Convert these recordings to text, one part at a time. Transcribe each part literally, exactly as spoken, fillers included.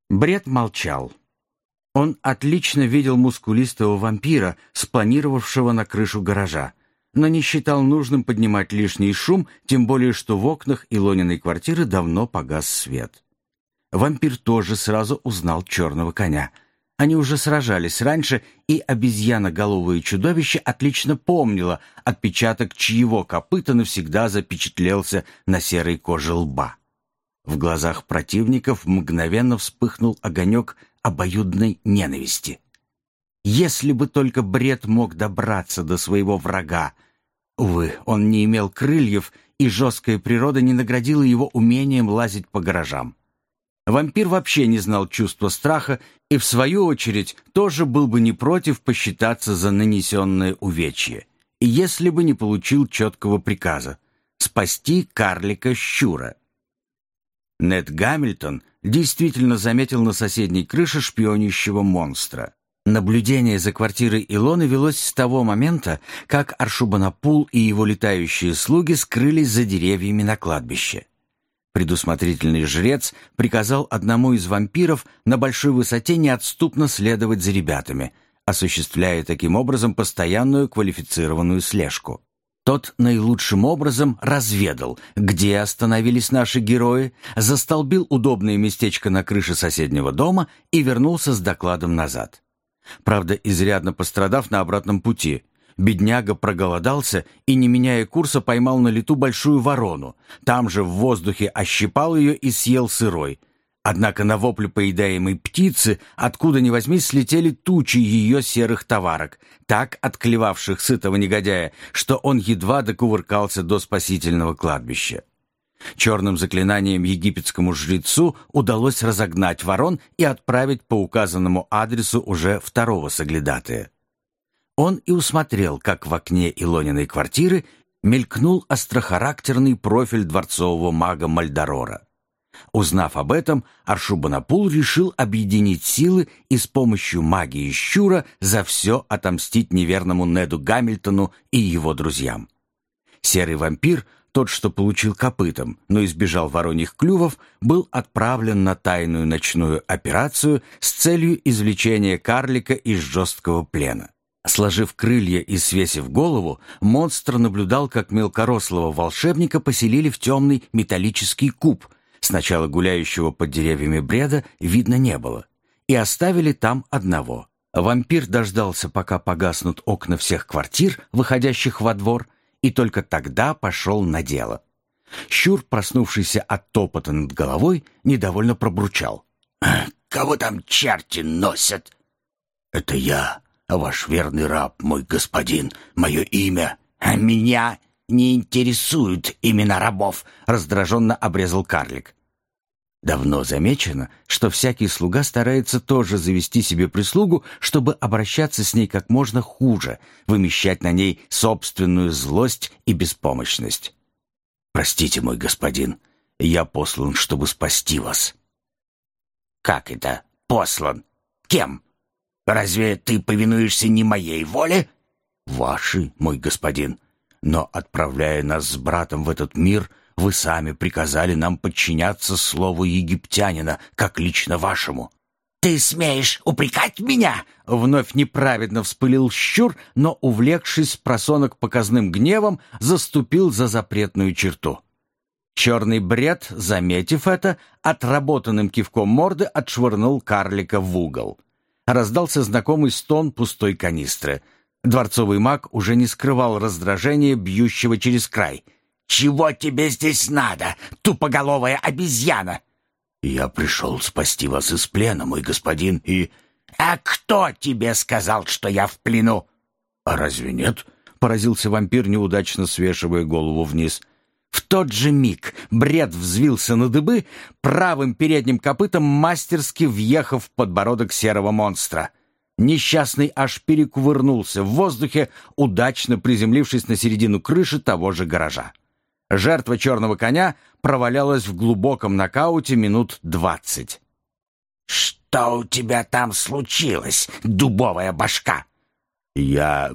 Бред молчал. Он отлично видел мускулистого вампира, спланировавшего на крышу гаража, но не считал нужным поднимать лишний шум, тем более что в окнах Илониной квартиры давно погас свет. Вампир тоже сразу узнал черного коня. Они уже сражались раньше, и обезьяноголовое чудовище отлично помнило отпечаток, чьего копыта навсегда запечатлелся на серой коже лба. В глазах противников мгновенно вспыхнул огонек обоюдной ненависти. Если бы только Бред мог добраться до своего врага. Увы, он не имел крыльев, и жесткая природа не наградила его умением лазить по гаражам. Вампир вообще не знал чувства страха и, в свою очередь, тоже был бы не против посчитаться за нанесенное увечье, если бы не получил четкого приказа — спасти карлика-щура. Нед Гамильтон действительно заметил на соседней крыше шпионящего монстра. Наблюдение за квартирой Илоны велось с того момента, как Аршубанапул и его летающие слуги скрылись за деревьями на кладбище. Предусмотрительный жрец приказал одному из вампиров на большой высоте неотступно следовать за ребятами, осуществляя таким образом постоянную квалифицированную слежку. Тот наилучшим образом разведал, где остановились наши герои, застолбил удобное местечко на крыше соседнего дома и вернулся с докладом назад. Правда, изрядно пострадав на обратном пути. Бедняга проголодался и, не меняя курса, поймал на лету большую ворону. Там же в воздухе ощипал ее и съел сырой. Однако на вопль поедаемой птицы, откуда ни возьмись, слетели тучи ее серых товарок, так отклевавших сытого негодяя, что он едва докувыркался до спасительного кладбища. Черным заклинанием египетскому жрецу удалось разогнать ворон и отправить по указанному адресу уже второго соглядатая. Он и усмотрел, как в окне Илониной квартиры мелькнул острохарактерный профиль дворцового мага Мальдорора. Узнав об этом, Аршубанапул решил объединить силы и с помощью магии щура за все отомстить неверному Неду Гамильтону и его друзьям. Серый вампир, тот, что получил копытом, но избежал вороньих клювов, был отправлен на тайную ночную операцию с целью извлечения карлика из жесткого плена. Сложив крылья и свесив голову, монстр наблюдал, как мелкорослого волшебника поселили в темный металлический куб. Сначала гуляющего под деревьями Бреда видно не было, и оставили там одного. Вампир дождался, пока погаснут окна всех квартир, выходящих во двор, и только тогда пошел на дело. Щур, проснувшийся от топота над головой, недовольно пробурчал. «Кого там черти носят?» «Это я, ваш верный раб, мой господин, мое имя». «А меня не интересуют имена рабов», — раздраженно обрезал карлик. Давно замечено, что всякий слуга старается тоже завести себе прислугу, чтобы обращаться с ней как можно хуже, вымещать на ней собственную злость и беспомощность. «Простите, мой господин, я послан, чтобы спасти вас». «Как это послан? Кем? Разве ты повинуешься не моей воле?» «Вашей, мой господин, но, отправляя нас с братом в этот мир, вы сами приказали нам подчиняться слову египтянина, как лично вашему». «Ты смеешь упрекать меня?» Вновь неправедно вспылил щур, но, увлекшись просонок показным гневом, заступил за запретную черту. Черный Бред, заметив это, отработанным кивком морды отшвырнул карлика в угол. Раздался знакомый стон пустой канистры. Дворцовый маг уже не скрывал раздражения, бьющего через край. «Чего тебе здесь надо, тупоголовая обезьяна?» «Я пришел спасти вас из плена, мой господин, и...» «А кто тебе сказал, что я в плену?» «А разве нет?» — поразился вампир, неудачно свешивая голову вниз. В тот же миг Бред взвился на дыбы, правым передним копытом мастерски въехав в подбородок серого монстра. Несчастный аж перекувырнулся в воздухе, удачно приземлившись на середину крыши того же гаража. Жертва черного коня провалялась в глубоком нокауте минут двадцать. «Что у тебя там случилось, дубовая башка?» «Я...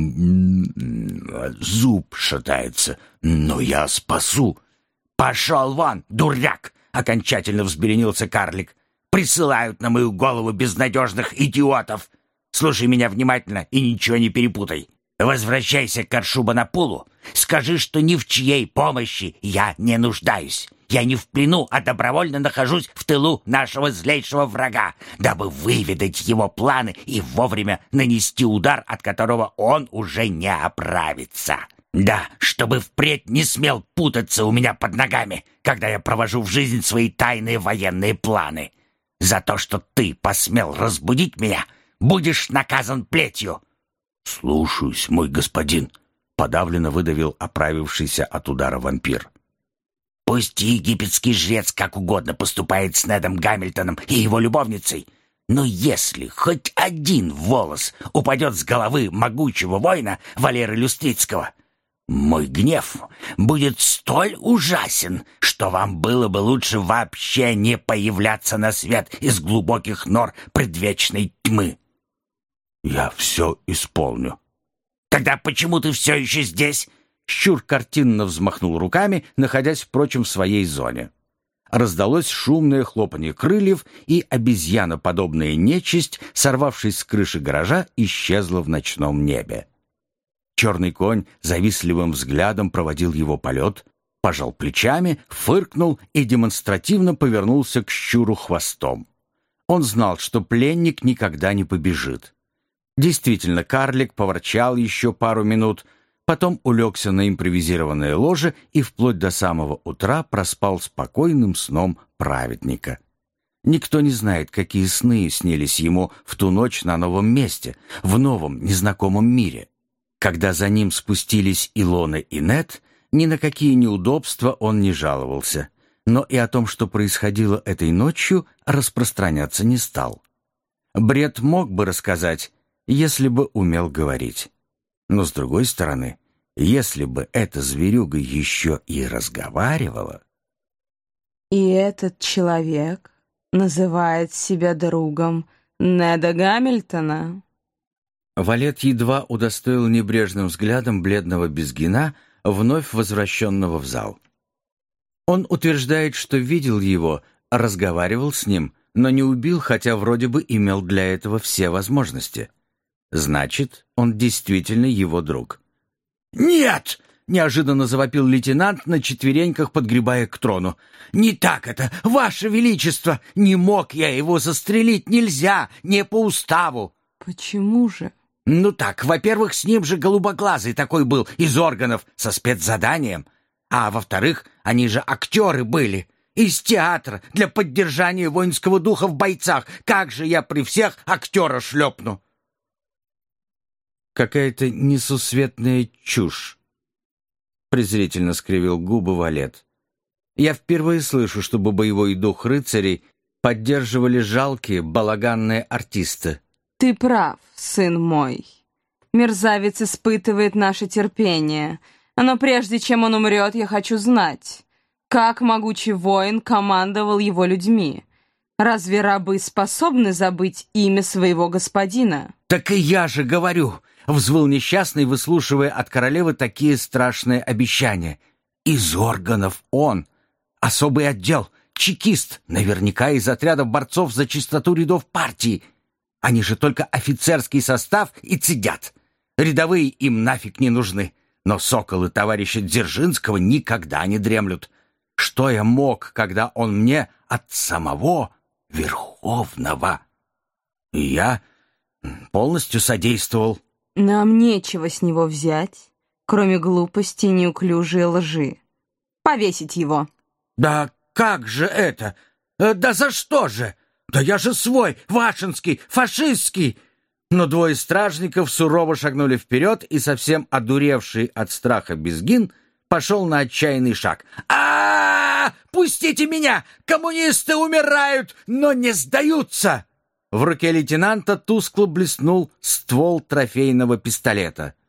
зуб шатается, но я спасу». «Пошел вон, дурак!» — окончательно взбеленился карлик. присылают на мою голову безнадежных идиотов. Слушай меня внимательно и ничего не перепутай. Возвращайся к Каршубанапулу, скажи, что ни в чьей помощи я не нуждаюсь. Я не в плену, а добровольно нахожусь в тылу нашего злейшего врага, дабы выведать его планы и вовремя нанести удар, от которого он уже не оправится. Да, чтобы впредь не смел путаться у меня под ногами, когда я провожу в жизнь свои тайные военные планы. За то, что ты посмел разбудить меня, будешь наказан плетью». «Слушаюсь, мой господин», — подавленно выдавил оправившийся от удара вампир. «Пусть египетский жрец как угодно поступает с Недом Гамильтоном и его любовницей, но если хоть один волос упадет с головы могучего воина Валеры Люстрицкого, мой гнев будет столь ужасен, что вам было бы лучше вообще не появляться на свет из глубоких нор предвечной тьмы». «Я все исполню». «Тогда почему ты все еще здесь?» Щур картинно взмахнул руками, находясь, впрочем, в своей зоне. Раздалось шумное хлопанье крыльев, и обезьяноподобная нечисть, сорвавшись с крыши гаража, исчезла в ночном небе. Черный конь завистливым взглядом проводил его полет, пожал плечами, фыркнул и демонстративно повернулся к щуру хвостом. Он знал, что пленник никогда не побежит. Действительно, карлик поворчал еще пару минут, потом улегся на импровизированное ложе и вплоть до самого утра проспал спокойным сном праведника. Никто не знает, какие сны снились ему в ту ночь на новом месте, в новом незнакомом мире. Когда за ним спустились Илона и Нед, ни на какие неудобства он не жаловался, но и о том, что происходило этой ночью, распространяться не стал. Бред мог бы рассказать, если бы умел говорить. Но, с другой стороны, если бы эта зверюга еще и разговаривала... И этот человек называет себя другом Неда Гамильтона. Валет едва удостоил небрежным взглядом бледного Безгина, вновь возвращенного в зал. Он утверждает, что видел его, разговаривал с ним, но не убил, хотя вроде бы имел для этого все возможности. Значит, он действительно его друг. «Нет!» — неожиданно завопил лейтенант, на четвереньках подгребая к трону. «Не так это, Ваше Величество! Не мог я его застрелить, нельзя, не по уставу!» «Почему же?» «Ну так, во-первых, с ним же голубоглазый такой был, из органов, со спецзаданием. А во-вторых, они же актеры были, из театра, для поддержания воинского духа в бойцах. Как же я при всех актера шлепну?» «Какая-то несусветная чушь», — презрительно скривил губы Валет. «Я впервые слышу, чтобы боевой дух рыцарей поддерживали жалкие балаганные артисты». «Ты прав, сын мой. Мерзавец испытывает наше терпение. Но прежде чем он умрет, я хочу знать, как могучий воин командовал его людьми. Разве рабы способны забыть имя своего господина?» «Так и я же говорю», — взвыл несчастный, выслушивая от королевы такие страшные обещания. «Из органов он, особый отдел, чекист, наверняка из отрядов борцов за чистоту рядов партии. Они же только офицерский состав и цедят. Рядовые им нафиг не нужны. Но соколы товарища Дзержинского никогда не дремлют. Что я мог, когда он мне от самого Верховного? И я полностью содействовал». «Нам нечего с него взять, кроме глупости и неуклюжей лжи. Повесить его». «Да как же это? Да за что же? Да я же свой, вашинский, фашистский!» Но двое стражников сурово шагнули вперед, и совсем одуревший от страха Безгин пошел на отчаянный шаг. а, -а, -а! Пустите меня! Коммунисты умирают, но не сдаются!» В руке лейтенанта тускло блеснул ствол трофейного пистолета.